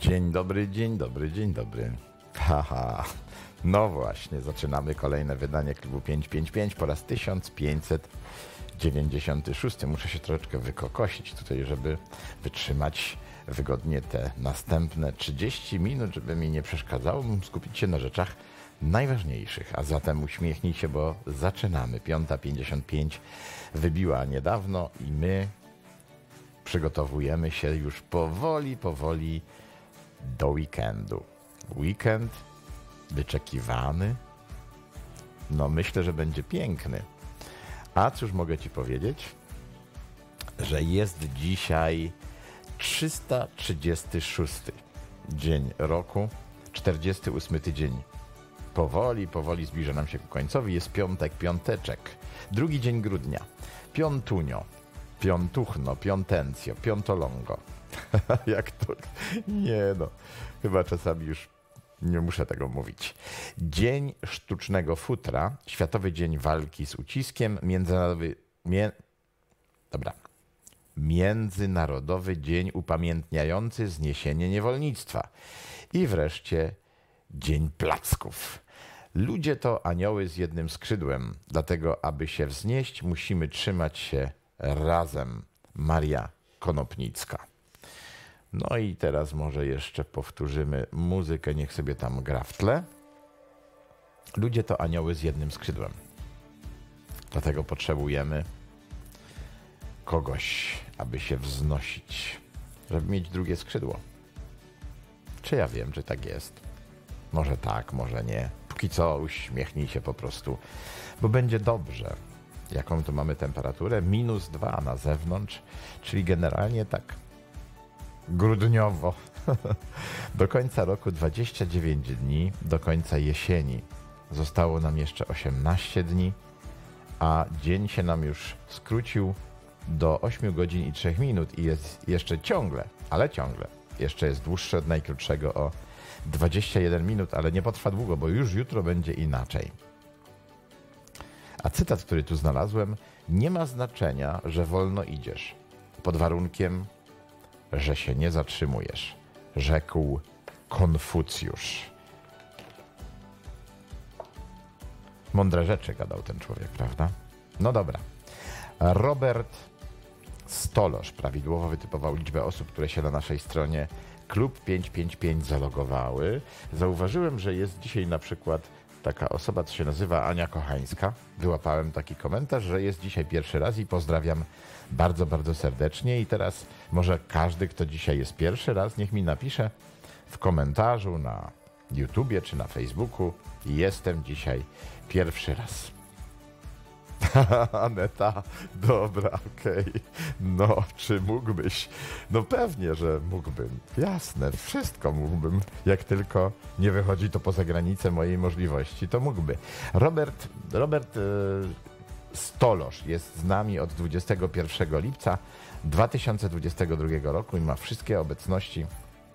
Dzień dobry, dzień dobry, dzień dobry. Haha, no właśnie, zaczynamy kolejne wydanie Klubu 555 po raz 1596. Muszę się troszeczkę wykokosić tutaj, żeby wytrzymać wygodnie te następne 30 minut, żeby mi nie przeszkadzało, skupić się na rzeczach najważniejszych. A zatem uśmiechnij się, bo zaczynamy. 5:55 wybiła niedawno i my przygotowujemy się już powoli do weekendu. Weekend wyczekiwany. No myślę, że będzie piękny. A cóż mogę Ci powiedzieć? Że jest dzisiaj 336 dzień roku, 48 tydzień. Powoli zbliża nam się ku końcowi. Jest piątek, piąteczek. Drugi dzień grudnia. Piątunio, piątuchno, piątencjo, piątolongo. Jak to? Nie no, chyba czasami już nie muszę tego mówić. Dzień sztucznego futra, Światowy Dzień Walki z Uciskiem, Międzynarodowy Dzień upamiętniający zniesienie niewolnictwa i wreszcie Dzień Placków. Ludzie to anioły z jednym skrzydłem, dlatego aby się wznieść, musimy trzymać się razem. Maria Konopnicka. No i teraz może jeszcze powtórzymy muzykę, niech sobie tam gra w tle. Ludzie to anioły z jednym skrzydłem. Dlatego potrzebujemy kogoś, aby się wznosić, żeby mieć drugie skrzydło. Czy ja wiem, czy tak jest? Może tak, może nie. Póki co uśmiechnij się po prostu, bo będzie dobrze. Jaką tu mamy temperaturę? -2 na zewnątrz, czyli generalnie tak grudniowo. Do końca roku 29 dni, do końca jesieni. Zostało nam jeszcze 18 dni, a dzień się nam już skrócił do 8 godzin i 3 minut i jest jeszcze ciągle, jeszcze jest dłuższy od najkrótszego o 21 minut, ale nie potrwa długo, bo już jutro będzie inaczej. A cytat, który tu znalazłem: nie ma znaczenia, że wolno idziesz, pod warunkiem, że się nie zatrzymujesz, rzekł Konfucjusz. Mądre rzeczy gadał ten człowiek, prawda? No dobra. Robert Stolosz prawidłowo wytypował liczbę osób, które się na naszej stronie Klub 555 zalogowały. Zauważyłem, że jest dzisiaj na przykład taka osoba, co się nazywa Ania Kochańska. Wyłapałem taki komentarz, że jest dzisiaj pierwszy raz i pozdrawiam bardzo, bardzo serdecznie. I teraz może każdy, kto dzisiaj jest pierwszy raz, niech mi napisze w komentarzu na YouTubie czy na Facebooku: jestem dzisiaj pierwszy raz. Aneta, dobra, okej. No, czy mógłbyś? No pewnie, że mógłbym. Jasne, wszystko mógłbym. Jak tylko nie wychodzi to poza granicę mojej możliwości, to mógłby. Robert Stolosz jest z nami od 21 lipca 2022 roku i ma wszystkie obecności.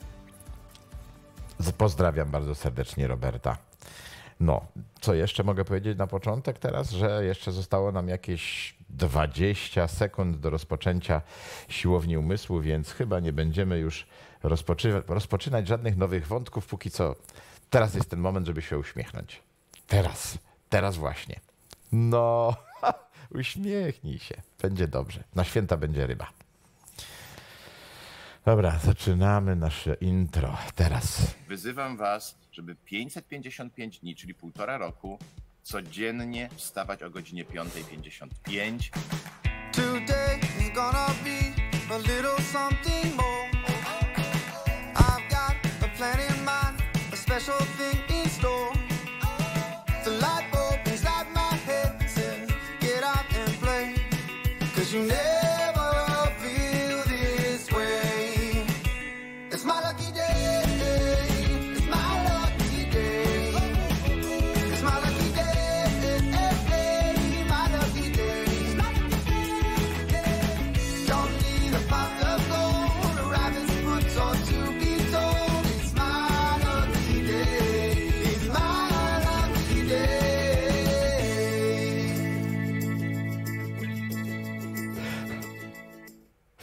Pozdrawiam bardzo serdecznie Roberta. No, co jeszcze mogę powiedzieć na początek teraz, że jeszcze zostało nam jakieś 20 sekund do rozpoczęcia siłowni umysłu, więc chyba nie będziemy już rozpoczynać żadnych nowych wątków, póki co. Teraz jest ten moment, żeby się uśmiechnąć. Teraz właśnie. No, uśmiechnij się. Będzie dobrze. Na święta będzie ryba. Dobra, zaczynamy nasze intro. Teraz. Wyzywam was, żeby 555 dni, czyli 1,5 roku, codziennie wstawać o godzinie 5:55. Today is gonna be a little something more. I've got a plan in mind, a special thing in store. The light bulb inside my head says, get out and play, 'cause you never feel this way. It's my lucky day. It's my lucky day. It's my lucky day. My lucky day. Don't need a pot of gold, a rabbit's foot or to be told. It's my lucky day. It's my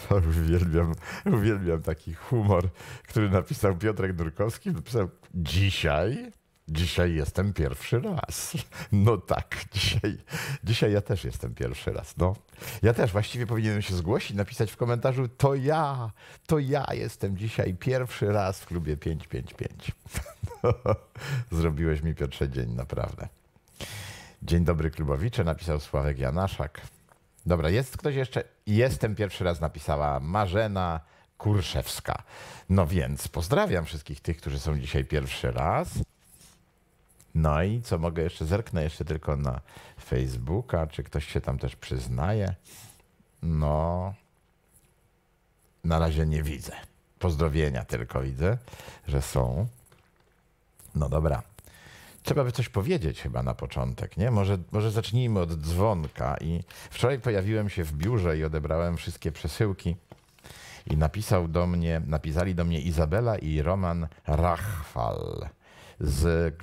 Uwielbiam taki humor, który napisał Piotrek Nurkowski. Napisał, dzisiaj jestem pierwszy raz. No tak, dzisiaj ja też jestem pierwszy raz. No. Ja też właściwie powinienem się zgłosić, napisać w komentarzu, to ja jestem dzisiaj pierwszy raz w klubie 555. Zrobiłeś mi, Piotrze, dzień, naprawdę. Dzień dobry, klubowicze, napisał Sławek Janaszak. Dobra, jest ktoś jeszcze? Jestem pierwszy raz, napisała Marzena Kurszewska. No więc pozdrawiam wszystkich tych, którzy są dzisiaj pierwszy raz. No i co mogę jeszcze? Zerknę jeszcze tylko na Facebooka, czy ktoś się tam też przyznaje. No, na razie nie widzę. Pozdrowienia tylko widzę, że są. No dobra. Trzeba by coś powiedzieć chyba na początek, nie? Może zacznijmy od dzwonka. I wczoraj pojawiłem się w biurze i odebrałem wszystkie przesyłki. I napisali do mnie Izabela i Roman Rachwal z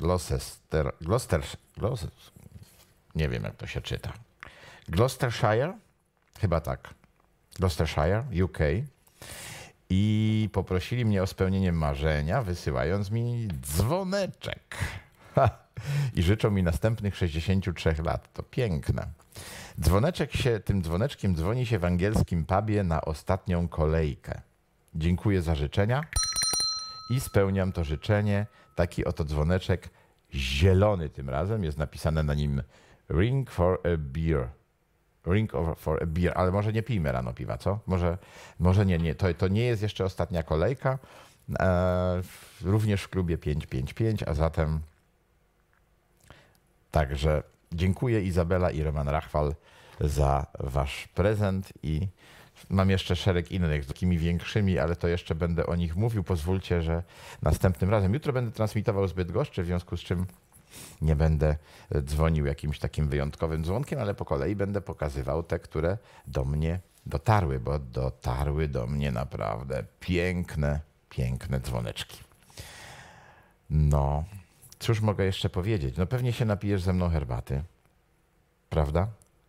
nie wiem jak to się czyta. Gloucestershire? Chyba tak. Gloucestershire, UK. I poprosili mnie o spełnienie marzenia, wysyłając mi dzwoneczek. I życzą mi następnych 63 lat. To piękne. Tym dzwoneczkiem dzwoni się w angielskim pubie na ostatnią kolejkę. Dziękuję za życzenia i spełniam to życzenie. Taki oto dzwoneczek, zielony tym razem, jest napisane na nim Ring for a beer. Ring for a beer, ale może nie pijmy rano piwa, co? Może nie. To nie jest jeszcze ostatnia kolejka. Również w klubie 555, a zatem także dziękuję Izabela i Roman Rachwal za wasz prezent i mam jeszcze szereg innych, z takimi większymi, ale to jeszcze będę o nich mówił. Pozwólcie, że następnym razem. Jutro będę transmitował z Bydgoszczy, w związku z czym nie będę dzwonił jakimś takim wyjątkowym dzwonkiem, ale po kolei będę pokazywał te, które do mnie dotarły, bo dotarły do mnie naprawdę piękne dzwoneczki. No, cóż mogę jeszcze powiedzieć? No pewnie się napijesz ze mną herbaty, prawda?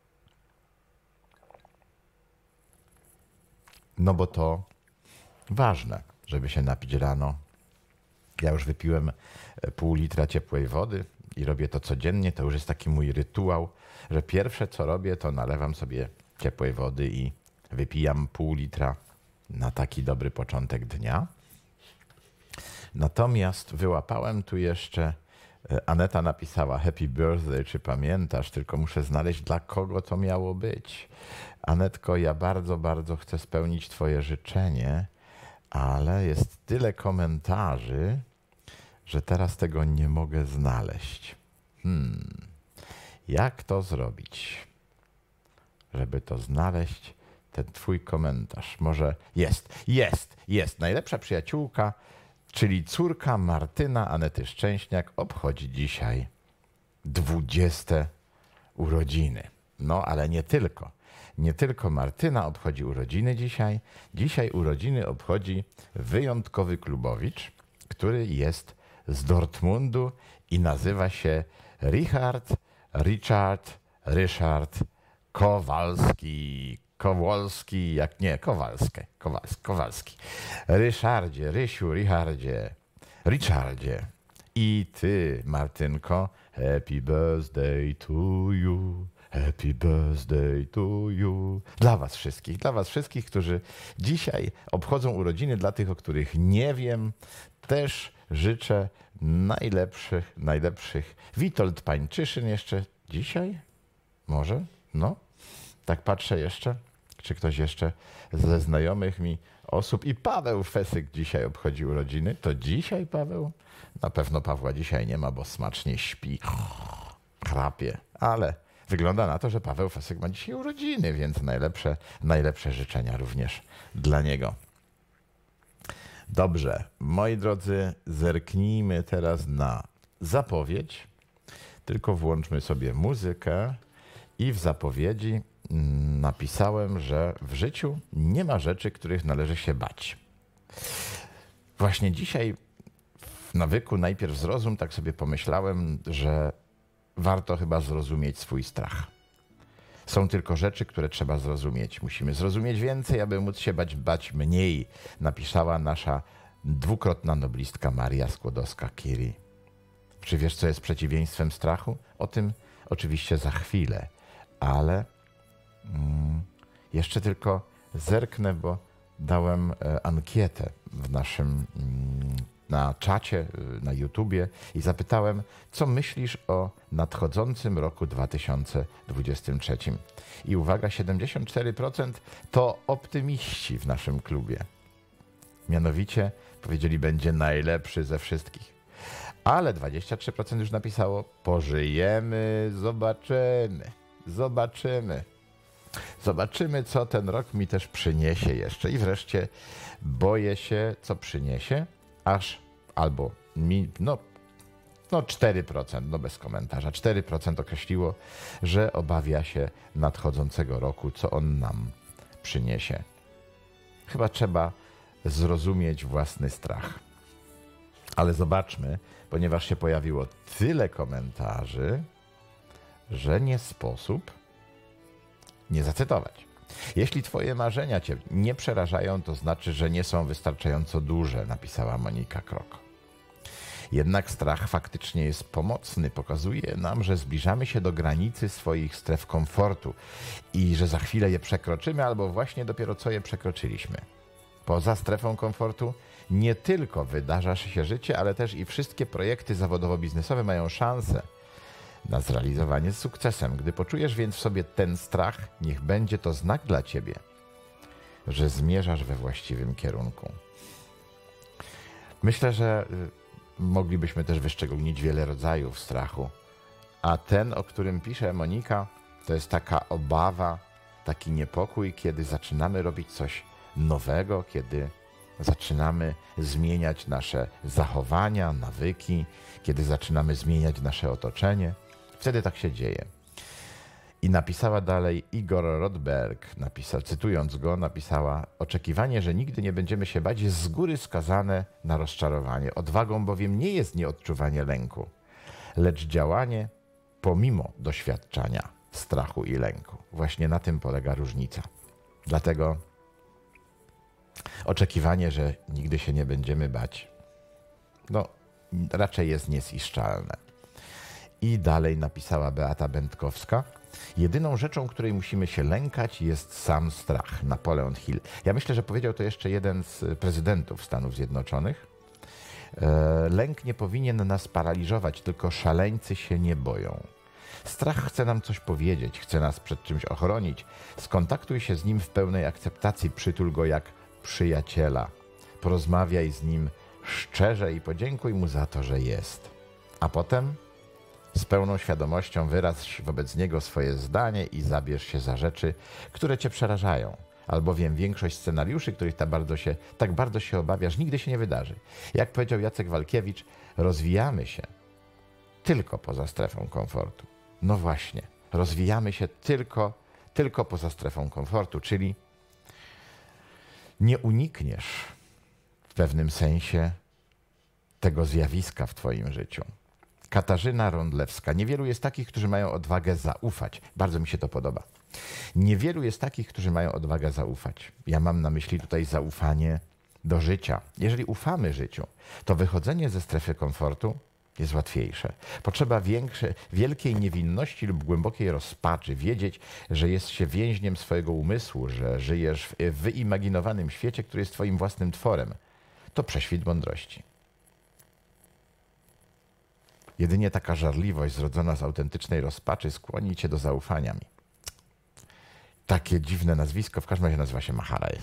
No bo to ważne, żeby się napić rano. Ja już wypiłem pół litra ciepłej wody i robię to codziennie. To już jest taki mój rytuał, że pierwsze co robię, to nalewam sobie ciepłej wody i wypijam pół litra na taki dobry początek dnia. Natomiast wyłapałem tu jeszcze, Aneta napisała Happy Birthday, czy pamiętasz? Tylko muszę znaleźć, dla kogo to miało być. Anetko, ja bardzo chcę spełnić twoje życzenie, ale jest tyle komentarzy, że teraz tego nie mogę znaleźć. Jak to zrobić, żeby to znaleźć, ten twój komentarz? Może jest. Najlepsza przyjaciółka, czyli córka Martyna, Anety Szczęśniak, obchodzi dzisiaj 20 urodziny. No, ale nie tylko. Nie tylko Martyna obchodzi urodziny dzisiaj. Dzisiaj urodziny obchodzi wyjątkowy klubowicz, który jest z Dortmundu i nazywa się Ryszard Kowalski. Kowalski. Ryszardzie, Rysiu, Richardzie. I ty, Martynko, happy birthday to you. Happy birthday to you. Dla was wszystkich, którzy dzisiaj obchodzą urodziny, dla tych, o których nie wiem, też życzę najlepszych. Witold Pańczyszyn jeszcze dzisiaj? Może? No. Tak patrzę jeszcze, czy ktoś jeszcze ze znajomych mi osób. I Paweł Fesyk dzisiaj obchodzi urodziny. To dzisiaj Paweł? Na pewno Pawła dzisiaj nie ma, bo smacznie śpi. Chrapie. Ale wygląda na to, że Paweł Fesyk ma dzisiaj urodziny, więc najlepsze życzenia również dla niego. Dobrze, moi drodzy, zerknijmy teraz na zapowiedź. Tylko włączmy sobie muzykę i w zapowiedzi napisałem, że w życiu nie ma rzeczy, których należy się bać. Właśnie dzisiaj w nawyku najpierw zrozum, tak sobie pomyślałem, że warto chyba zrozumieć swój strach. Są tylko rzeczy, które trzeba zrozumieć. Musimy zrozumieć więcej, aby móc się bać mniej, napisała nasza dwukrotna noblistka Maria Skłodowska-Curie. Czy wiesz, co jest przeciwieństwem strachu? O tym oczywiście za chwilę, ale jeszcze tylko zerknę, bo dałem ankietę w naszym na czacie, na YouTubie i zapytałem, co myślisz o nadchodzącym roku 2023. I uwaga, 74% to optymiści w naszym klubie. Mianowicie powiedzieli, będzie najlepszy ze wszystkich. Ale 23% już napisało, pożyjemy, zobaczymy. Zobaczymy, co ten rok mi też przyniesie jeszcze. I wreszcie boję się, co przyniesie, aż albo mi, 4%, bez komentarza, 4% określiło, że obawia się nadchodzącego roku, co on nam przyniesie. Chyba trzeba zrozumieć własny strach. Ale zobaczmy, ponieważ się pojawiło tyle komentarzy, że nie sposób nie zacytować. Jeśli twoje marzenia cię nie przerażają, to znaczy, że nie są wystarczająco duże, napisała Monika Krok. Jednak strach faktycznie jest pomocny. Pokazuje nam, że zbliżamy się do granicy swoich stref komfortu i że za chwilę je przekroczymy albo właśnie dopiero co je przekroczyliśmy. Poza strefą komfortu nie tylko wydarza się życie, ale też i wszystkie projekty zawodowo-biznesowe mają szansę na zrealizowanie z sukcesem. Gdy poczujesz więc w sobie ten strach, niech będzie to znak dla ciebie, że zmierzasz we właściwym kierunku. Myślę, że moglibyśmy też wyszczególnić wiele rodzajów strachu, a ten, o którym pisze Monika, to jest taka obawa, taki niepokój, kiedy zaczynamy robić coś nowego, kiedy zaczynamy zmieniać nasze zachowania, nawyki, kiedy zaczynamy zmieniać nasze otoczenie. Wtedy tak się dzieje. I napisała dalej Igor Rodberg, cytując go, napisała: oczekiwanie, że nigdy nie będziemy się bać, jest z góry skazane na rozczarowanie. Odwagą bowiem nie jest nieodczuwanie lęku, lecz działanie pomimo doświadczania strachu i lęku. Właśnie na tym polega różnica. Dlatego oczekiwanie, że nigdy się nie będziemy bać, raczej jest nieziszczalne. I dalej napisała Beata Będkowska: jedyną rzeczą, której musimy się lękać, jest sam strach. Napoleon Hill. Ja myślę, że powiedział to jeszcze jeden z prezydentów Stanów Zjednoczonych. Lęk nie powinien nas paraliżować, tylko szaleńcy się nie boją. Strach chce nam coś powiedzieć, chce nas przed czymś ochronić. Skontaktuj się z nim w pełnej akceptacji, przytul go jak przyjaciela. Porozmawiaj z nim szczerze i podziękuj mu za to, że jest. A potem z pełną świadomością wyraz wobec niego swoje zdanie i zabierz się za rzeczy, które cię przerażają. Albowiem większość scenariuszy, których tak bardzo się obawiasz, nigdy się nie wydarzy. Jak powiedział Jacek Walkiewicz, rozwijamy się tylko poza strefą komfortu. No właśnie, rozwijamy się tylko poza strefą komfortu, czyli nie unikniesz w pewnym sensie tego zjawiska w twoim życiu. Katarzyna Rondlewska. Niewielu jest takich, którzy mają odwagę zaufać. Bardzo mi się to podoba. Niewielu jest takich, którzy mają odwagę zaufać. Ja mam na myśli tutaj zaufanie do życia. Jeżeli ufamy życiu, to wychodzenie ze strefy komfortu jest łatwiejsze. Potrzeba wielkiej niewinności lub głębokiej rozpaczy. Wiedzieć, że jest się więźniem swojego umysłu, że żyjesz w wyimaginowanym świecie, który jest twoim własnym tworem. To prześwit mądrości. Jedynie taka żarliwość zrodzona z autentycznej rozpaczy skłoni cię do zaufania mi. Takie dziwne nazwisko, w każdym razie nazywa się Maharaj.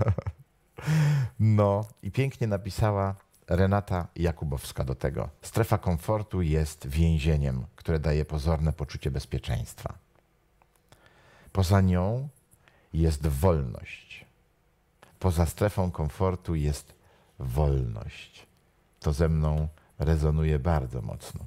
No i pięknie napisała Renata Jakubowska do tego. Strefa komfortu jest więzieniem, które daje pozorne poczucie bezpieczeństwa. Poza nią jest wolność. Poza strefą komfortu jest wolność. To ze mną rezonuje bardzo mocno.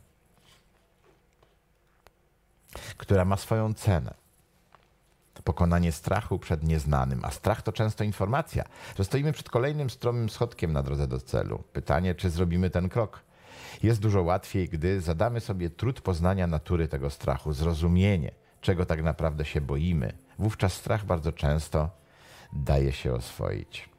Która ma swoją cenę. Pokonanie strachu przed nieznanym, a strach to często informacja, że stoimy przed kolejnym stromym schodkiem na drodze do celu. Pytanie, czy zrobimy ten krok. Jest dużo łatwiej, gdy zadamy sobie trud poznania natury tego strachu, zrozumienie, czego tak naprawdę się boimy, wówczas strach bardzo często daje się oswoić.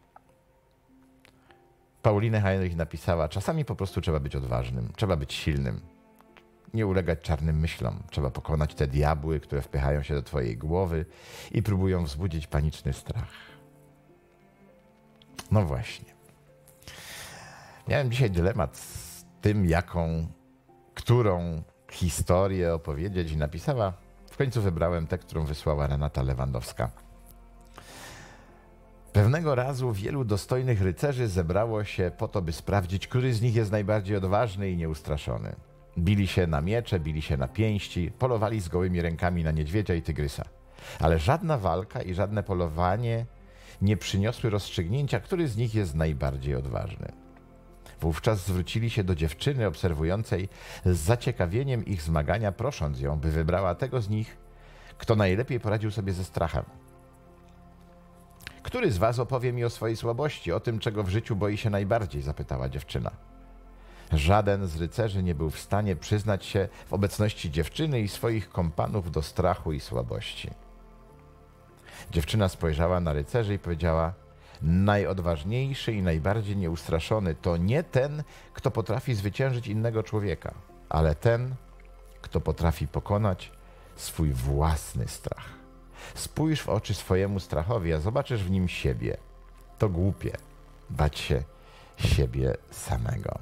Pauline Heinrich napisała, czasami po prostu trzeba być odważnym, trzeba być silnym, nie ulegać czarnym myślom, trzeba pokonać te diabły, które wpychają się do twojej głowy i próbują wzbudzić paniczny strach. No właśnie. Miałem dzisiaj dylemat z tym, którą historię opowiedzieć i napisała. W końcu wybrałem tę, którą wysłała Renata Lewandowska. Pewnego razu wielu dostojnych rycerzy zebrało się po to, by sprawdzić, który z nich jest najbardziej odważny i nieustraszony. Bili się na miecze, bili się na pięści, polowali z gołymi rękami na niedźwiedzia i tygrysa. Ale żadna walka i żadne polowanie nie przyniosły rozstrzygnięcia, który z nich jest najbardziej odważny. Wówczas zwrócili się do dziewczyny obserwującej z zaciekawieniem ich zmagania, prosząc ją, by wybrała tego z nich, kto najlepiej poradził sobie ze strachem. Który z was opowie mi o swojej słabości, o tym, czego w życiu boi się najbardziej? Zapytała dziewczyna. Żaden z rycerzy nie był w stanie przyznać się w obecności dziewczyny i swoich kompanów do strachu i słabości. Dziewczyna spojrzała na rycerzy i powiedziała: najodważniejszy i najbardziej nieustraszony to nie ten, kto potrafi zwyciężyć innego człowieka, ale ten, kto potrafi pokonać swój własny strach. Spójrz w oczy swojemu strachowi, a zobaczysz w nim siebie. To głupie bać się siebie samego.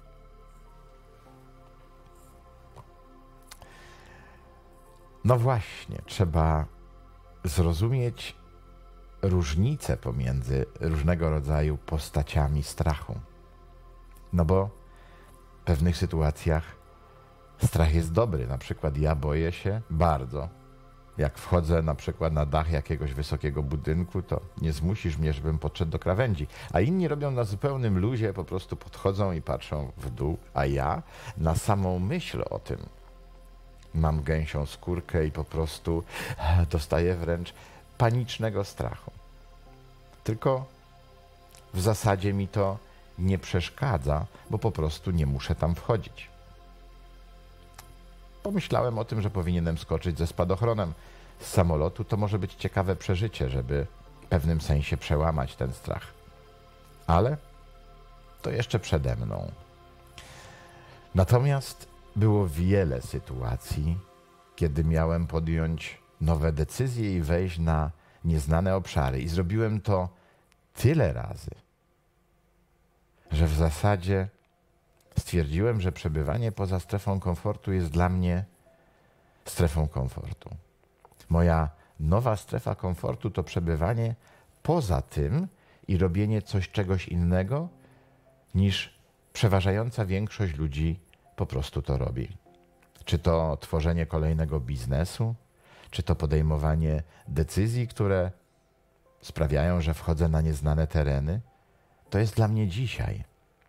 No właśnie, trzeba zrozumieć różnicę pomiędzy różnego rodzaju postaciami strachu. No bo w pewnych sytuacjach strach jest dobry. Na przykład ja boję się bardzo. Jak wchodzę na przykład na dach jakiegoś wysokiego budynku, to nie zmusisz mnie, żebym podszedł do krawędzi. A inni robią na zupełnym luzie, po prostu podchodzą i patrzą w dół, a ja na samą myśl o tym mam gęsią skórkę i po prostu dostaję wręcz panicznego strachu. Tylko w zasadzie mi to nie przeszkadza, bo po prostu nie muszę tam wchodzić. Pomyślałem o tym, że powinienem skoczyć ze spadochronem z samolotu. To może być ciekawe przeżycie, żeby w pewnym sensie przełamać ten strach. Ale to jeszcze przede mną. Natomiast było wiele sytuacji, kiedy miałem podjąć nowe decyzje i wejść na nieznane obszary. I zrobiłem to tyle razy, że w zasadzie stwierdziłem, że przebywanie poza strefą komfortu jest dla mnie strefą komfortu. Moja nowa strefa komfortu to przebywanie poza tym i robienie czegoś innego, niż przeważająca większość ludzi po prostu to robi. Czy to tworzenie kolejnego biznesu, czy to podejmowanie decyzji, które sprawiają, że wchodzę na nieznane tereny. To jest dla mnie dzisiaj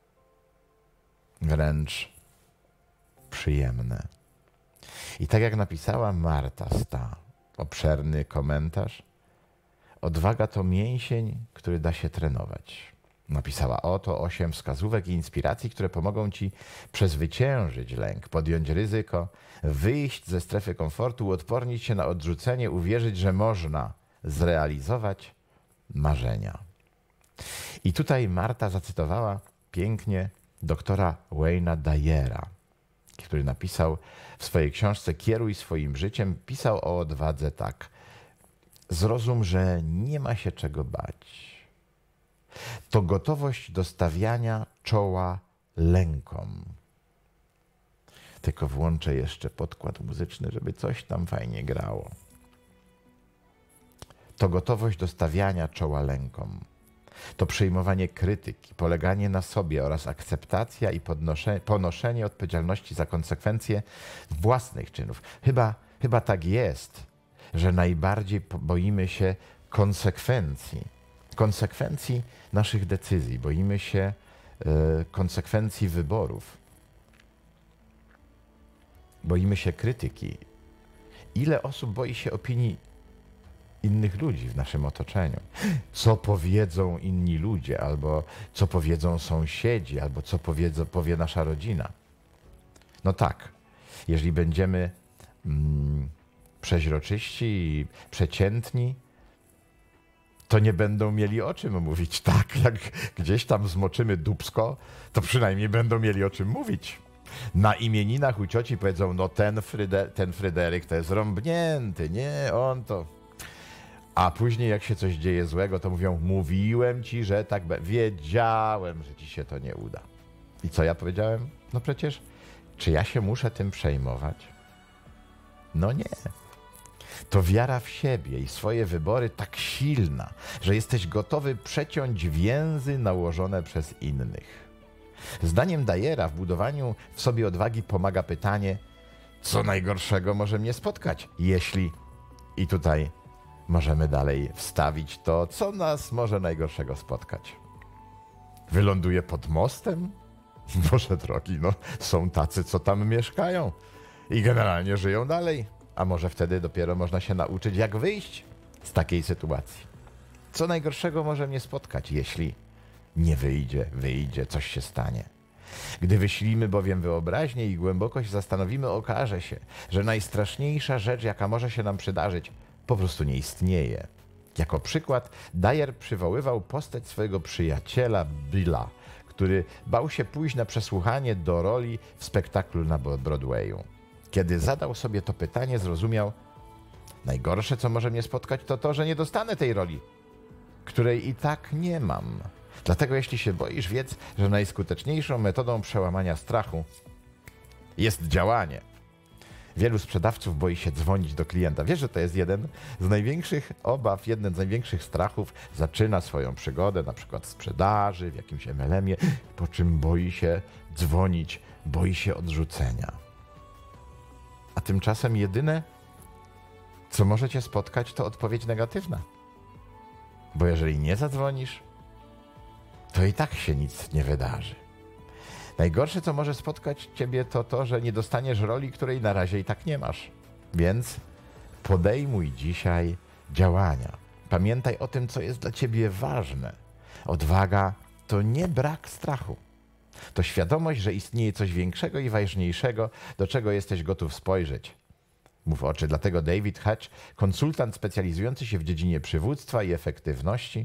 wręcz przyjemne. I tak jak napisała Marta Sta, obszerny komentarz, odwaga to mięsień, który da się trenować. Napisała: oto 8 wskazówek i inspiracji, które pomogą ci przezwyciężyć lęk, podjąć ryzyko, wyjść ze strefy komfortu, uodpornić się na odrzucenie, uwierzyć, że można zrealizować marzenia. I tutaj Marta zacytowała pięknie doktora Wayne'a Dyera, który napisał w swojej książce Kieruj swoim życiem, pisał o odwadze tak: zrozum, że nie ma się czego bać. To gotowość do stawiania czoła lękom. Tylko włączę jeszcze podkład muzyczny, żeby coś tam fajnie grało. To gotowość do stawiania czoła lękom. To przyjmowanie krytyki, poleganie na sobie oraz akceptacja i ponoszenie odpowiedzialności za konsekwencje własnych czynów. Chyba tak jest, że najbardziej boimy się konsekwencji naszych decyzji. Boimy się konsekwencji wyborów. Boimy się krytyki. Ile osób boi się opinii innych ludzi w naszym otoczeniu? Co powiedzą inni ludzie, albo co powiedzą sąsiedzi, albo co powie nasza rodzina? No tak, jeżeli będziemy przeźroczyści i przeciętni, to nie będą mieli o czym mówić. Tak, jak gdzieś tam zmoczymy dupsko, to przynajmniej będą mieli o czym mówić. Na imieninach u cioci powiedzą, no ten Fryderyk to jest rąbnięty, nie, on to... A później jak się coś dzieje złego, to mówią, mówiłem ci, że tak wiedziałem, że ci się to nie uda. I co ja powiedziałem? No przecież, czy ja się muszę tym przejmować? No nie. To wiara w siebie i swoje wybory tak silna, że jesteś gotowy przeciąć więzy nałożone przez innych. Zdaniem Dyera w budowaniu w sobie odwagi pomaga pytanie, co najgorszego może mnie spotkać, jeśli... I tutaj możemy dalej wstawić to, co nas może najgorszego spotkać. Wyląduję pod mostem? Boże drogi, no są tacy, co tam mieszkają i generalnie żyją dalej. A może wtedy dopiero można się nauczyć, jak wyjść z takiej sytuacji. Co najgorszego może mnie spotkać, jeśli nie wyjdzie, coś się stanie. Gdy wysilimy bowiem wyobraźnię i głęboko się zastanowimy, okaże się, że najstraszniejsza rzecz, jaka może się nam przydarzyć, po prostu nie istnieje. Jako przykład Dyer przywoływał postać swojego przyjaciela Billa, który bał się pójść na przesłuchanie do roli w spektaklu na Broadwayu. Kiedy zadał sobie to pytanie, zrozumiał, najgorsze, co może mnie spotkać, to to, że nie dostanę tej roli, której i tak nie mam. Dlatego jeśli się boisz, wiedz, że najskuteczniejszą metodą przełamania strachu jest działanie. Wielu sprzedawców boi się dzwonić do klienta. Wiesz, że to jest jeden z największych obaw, jeden z największych strachów. Zaczyna swoją przygodę, na przykład w sprzedaży, w jakimś MLM-ie, po czym boi się dzwonić, boi się odrzucenia. A tymczasem jedyne, co może cię spotkać, to odpowiedź negatywna. Bo jeżeli nie zadzwonisz, to i tak się nic nie wydarzy. Najgorsze, co może spotkać ciebie, to to, że nie dostaniesz roli, której na razie i tak nie masz. Więc podejmuj dzisiaj działania. Pamiętaj o tym, co jest dla ciebie ważne. Odwaga to nie brak strachu. To świadomość, że istnieje coś większego i ważniejszego, do czego jesteś gotów spojrzeć. Mów oczy. Dlatego David Hatch, konsultant specjalizujący się w dziedzinie przywództwa i efektywności,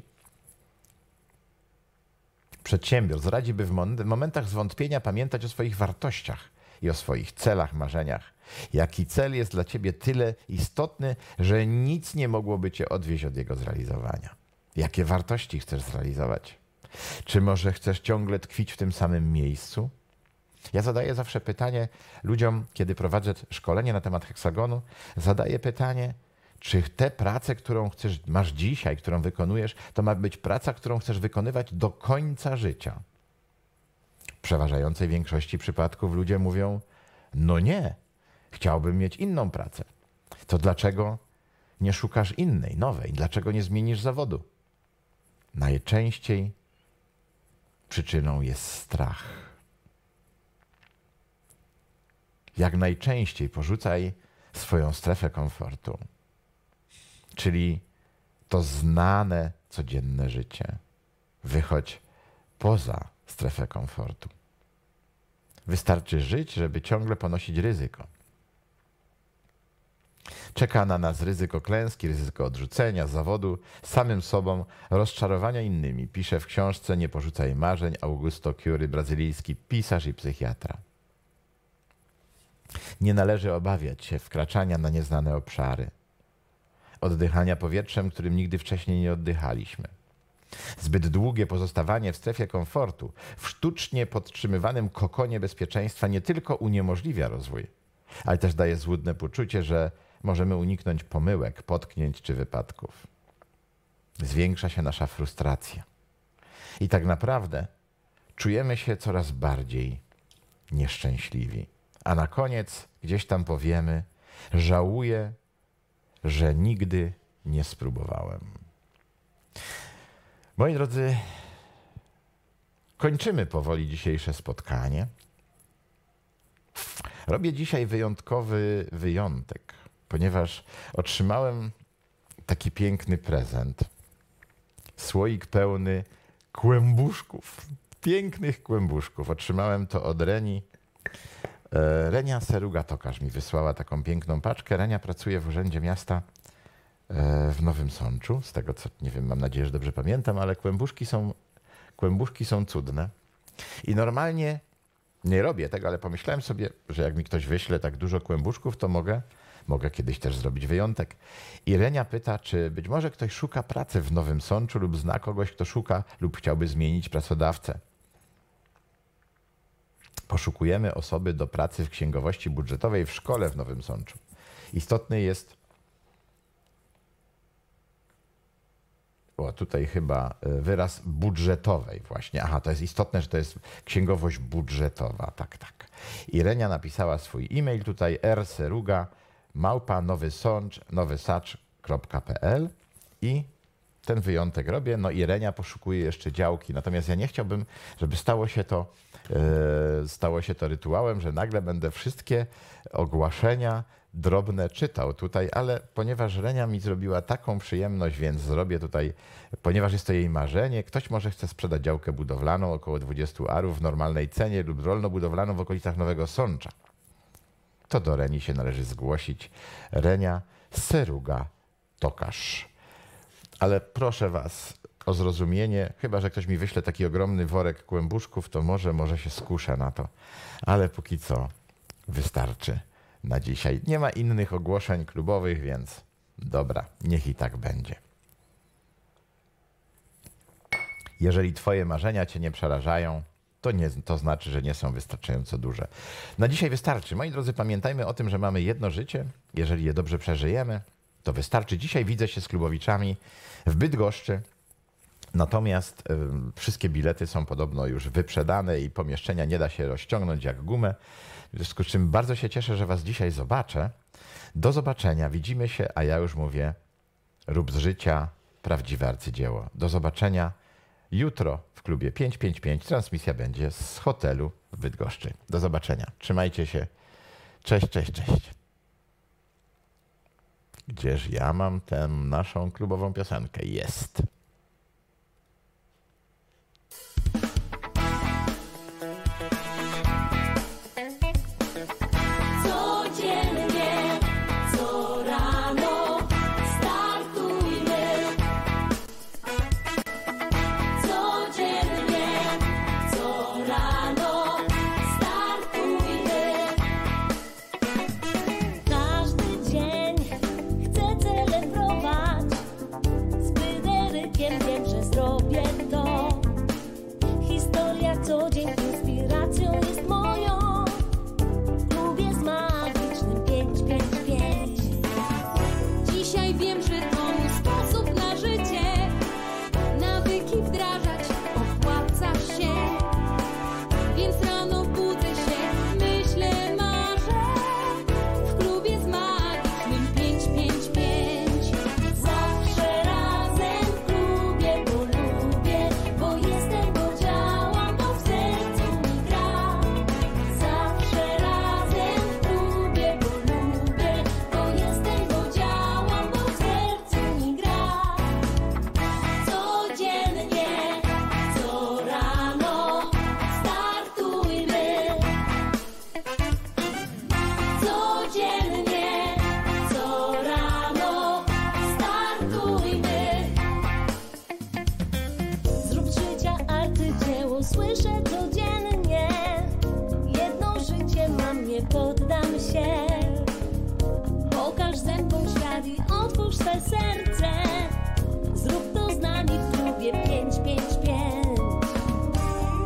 przedsiębiorstw radzi, by w momentach zwątpienia pamiętać o swoich wartościach i o swoich celach, marzeniach. Jaki cel jest dla ciebie tyle istotny, że nic nie mogłoby cię odwieźć od jego zrealizowania? Jakie wartości chcesz zrealizować? Czy może chcesz ciągle tkwić w tym samym miejscu? Ja zadaję zawsze pytanie ludziom, kiedy prowadzę szkolenie na temat heksagonu, zadaję pytanie, czy tę pracę, którą masz dzisiaj, którą wykonujesz, to ma być praca, którą chcesz wykonywać do końca życia? W przeważającej większości przypadków ludzie mówią, no nie, chciałbym mieć inną pracę. To dlaczego nie szukasz innej, nowej? Dlaczego nie zmienisz zawodu? Najczęściej przyczyną jest strach. Jak najczęściej porzucaj swoją strefę komfortu, czyli to znane, codzienne życie. Wychodź poza strefę komfortu. Wystarczy żyć, żeby ciągle ponosić ryzyko. Czeka na nas ryzyko klęski, ryzyko odrzucenia, zawodu, samym sobą, rozczarowania innymi. Pisze w książce Nie porzucaj marzeń Augusto Cury, brazylijski pisarz i psychiatra. Nie należy obawiać się wkraczania na nieznane obszary, oddychania powietrzem, którym nigdy wcześniej nie oddychaliśmy. Zbyt długie pozostawanie w strefie komfortu, w sztucznie podtrzymywanym kokonie bezpieczeństwa nie tylko uniemożliwia rozwój, ale też daje złudne poczucie, że możemy uniknąć pomyłek, potknięć czy wypadków. Zwiększa się nasza frustracja. I tak naprawdę czujemy się coraz bardziej nieszczęśliwi. A na koniec gdzieś tam powiemy, żałuję, że nigdy nie spróbowałem. Moi drodzy, kończymy powoli dzisiejsze spotkanie. Robię dzisiaj wyjątkowy wyjątek, ponieważ otrzymałem taki piękny prezent. Słoik pełny kłębuszków, pięknych kłębuszków. Otrzymałem to od Reni Renia Seruga-Tokarz mi wysłała taką piękną paczkę. Renia pracuje w Urzędzie Miasta w Nowym Sączu. Z tego co, nie wiem, mam nadzieję, że dobrze pamiętam, ale kłębuszki są cudne. I normalnie nie robię tego, ale pomyślałem sobie, że jak mi ktoś wyśle tak dużo kłębuszków, to mogę kiedyś też zrobić wyjątek. I Renia pyta, czy być może ktoś szuka pracy w Nowym Sączu lub zna kogoś, kto szuka lub chciałby zmienić pracodawcę. Poszukujemy osoby do pracy w księgowości budżetowej w szkole w Nowym Sączu. Istotny jest, tutaj chyba wyraz budżetowej właśnie. Aha, to jest istotne, że to jest księgowość budżetowa. Tak. I Renia napisała swój e-mail tutaj rseruga@nowysacz.pl i ten wyjątek robię. No i Renia poszukuje jeszcze działki. Natomiast ja nie chciałbym, żeby stało się to rytuałem, że nagle będę wszystkie ogłoszenia drobne czytał tutaj, ale ponieważ Renia mi zrobiła taką przyjemność, więc zrobię tutaj, ponieważ jest to jej marzenie, ktoś może chce sprzedać działkę budowlaną około 20 arów w normalnej cenie lub rolno-budowlaną w okolicach Nowego Sącza. To do Reni się należy zgłosić. Renia Seruga-Tokarz. Ale proszę was o zrozumienie, chyba że ktoś mi wyśle taki ogromny worek kłębuszków, to może się skuszę na to. Ale póki co wystarczy na dzisiaj. Nie ma innych ogłoszeń klubowych, więc dobra, niech i tak będzie. Jeżeli twoje marzenia cię nie przerażają, to znaczy, że nie są wystarczająco duże. Na dzisiaj wystarczy. Moi drodzy, pamiętajmy o tym, że mamy jedno życie. Jeżeli je dobrze przeżyjemy, to wystarczy. Dzisiaj widzę się z klubowiczami w Bydgoszczy. Natomiast wszystkie bilety są podobno już wyprzedane i pomieszczenia nie da się rozciągnąć jak gumę. W związku z czym bardzo się cieszę, że was dzisiaj zobaczę. Do zobaczenia. Widzimy się, a ja już mówię, rób z życia prawdziwe arcydzieło. Do zobaczenia jutro w klubie 555. Transmisja będzie z hotelu w Bydgoszczy. Do zobaczenia. Trzymajcie się. Cześć. Gdzież ja mam tę naszą klubową piosenkę? Jest.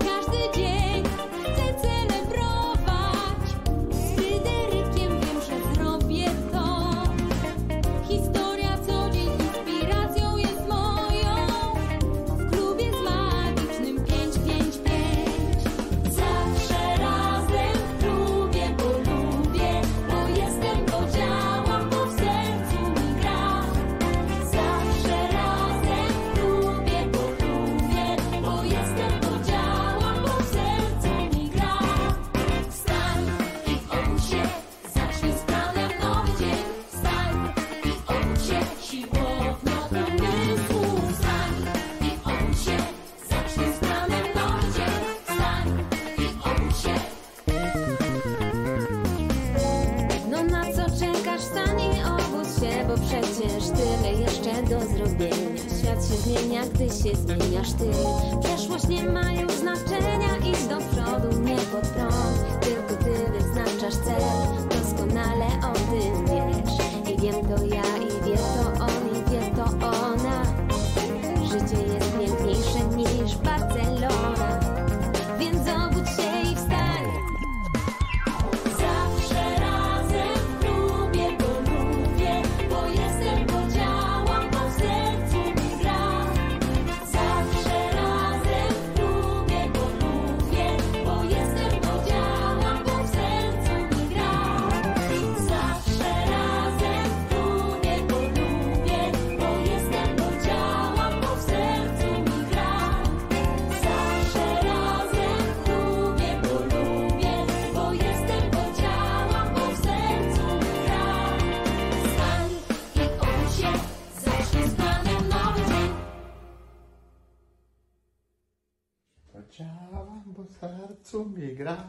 Każdy dzień chcę celebrować z Fryderykiem, wiem, że Świat się zmienia, gdy się zmieniasz ty. Przeszłość nie ma już znaczenia, idź do przodu, nie pod prąd. Tylko ty wyznaczasz cel, doskonale o tym wiesz. I wiem to ja, i wie to on, i wie to ona. Życie jest piękniejsze niż Barcelona. Więc obudź się i wstań. Zawsze razem w klubie, bo lubię, bo jestem, bo działam, bo w sercu mi gra. Zawsze razem w klubie, bo lubię, bo jestem, bo działam, bo w sercu mi gra. Zawsze razem w klubie, bo lubię, bo jestem, bo działam, bo w sercu mi gra. Zawsze razem w klubie, bo lubię, bo jestem, bo działam, bo w sercu mi gra. Wstań i obudź się, zacznij z planem nowy dzień. Działam, bo w sercu mi gra.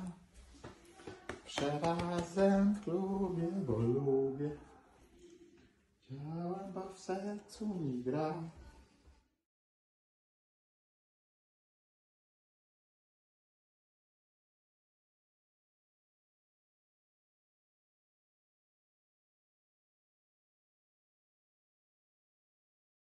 Przerazem w klubie, bo lubię. Działam, bo w sercu mi gra.